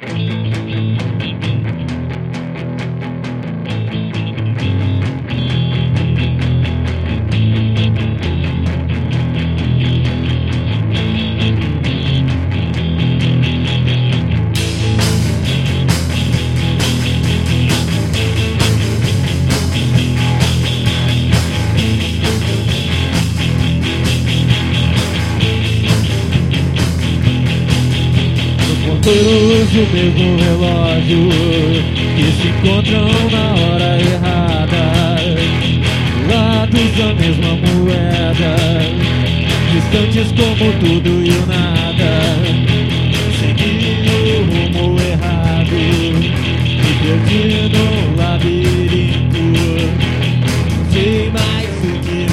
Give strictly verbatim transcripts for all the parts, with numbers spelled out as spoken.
Todos o mesmo relógio que se encontram na hora errada, lados da mesma moeda, distantes como tudo e o nada. Segui o rumo errado, me perdi no labirinto. Não sei mais o que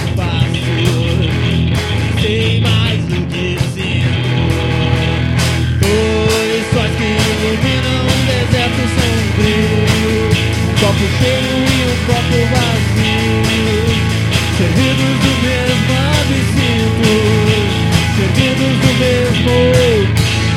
faço, sei mais o que sinto. Um copo cheio e um copo vazio, servidos do mesmo absinto, servidos do mesmo.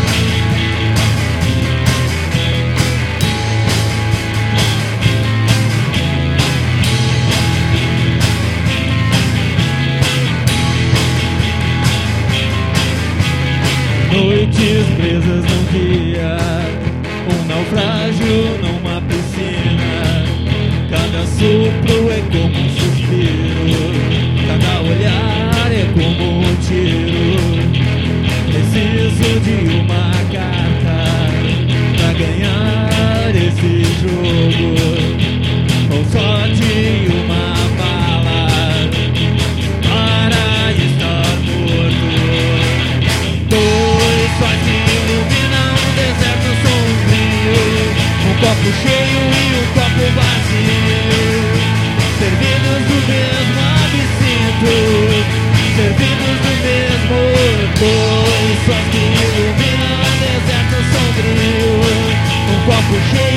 Noites presas num dia, um naufrágio numa piscina. Cada sopro é como um suspiro, cada olhar é como um tiro. Preciso de uma carta pra ganhar esse jogo, ou só de uma bala para estar morto. Dois sóis que iluminam um deserto sombrio, um copo cheio e um copo vazio, servidos do mesmo absinto, servidos do mesmo. Dois sóis que iluminam um deserto sombrio, um copo cheio